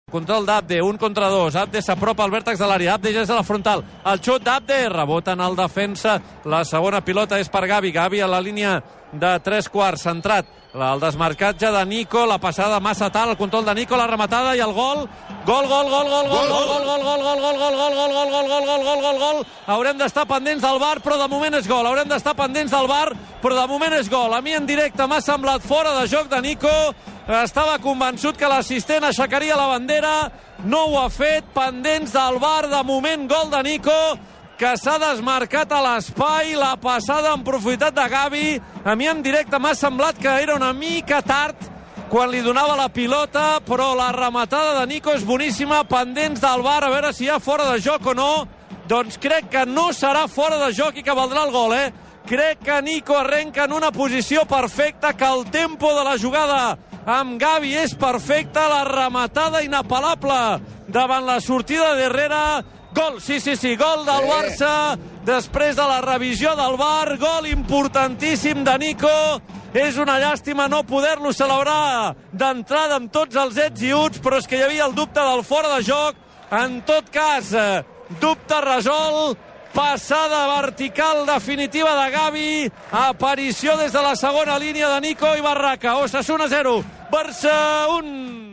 Control d'Abde, 1 contra 2. Abde s'apropa al vèrtex de l'àrea. Abde ja és a la frontal. El xut d'Abde, rebota en el defensa. La segona pilota és per Gavi. Gavi a la línia de 3/4, centrat. El desmarcatge de Nico, la passada massa tal, el control de Nico, la rematada i el gol. Gol, gol, gol, gol, gol, gol, gol, gol, gol, gol, gol, gol, gol, gol, gol, gol, gol, gol, gol, gol. Haurem d'estar pendents del VAR, però de moment és gol. Haurem d'estar pendents del VAR, però de moment és gol. A mi en directe m'ha semblat fora de joc de Nico. Estava convençut que l'assistent aixecaria la bandera. No ho ha fet. Pendents del VAR, de moment gol de Nico, que s'ha desmarcat a l'espai. La passada en profunditat de Gavi. A mi en directe m'ha semblat que era una mica tard quan li donava la pilota, però la rematada de Nico és boníssima. Pendents del VAR, a veure si hi ha fora de joc o no. Doncs crec que no serà fora de joc i que valdrà el gol, Crec que Nico arrenca en una posició perfecta, que el tempo de la jugada amb Gavi és perfecte, la rematada inapel·lable davant la sortida d'Herrera. Gol, sí, gol del Barça després de la revisió del VAR. Gol importantíssim de Nico. És una llàstima no poder-lo celebrar d'entrada amb tots els ets i uts, però és que hi havia el dubte del fora de joc. En tot cas, dubte resolt. Passada vertical definitiva de Gavi. Aparició des de la segona línia de Nico i Barraca. Osasuna 0, Barça 1.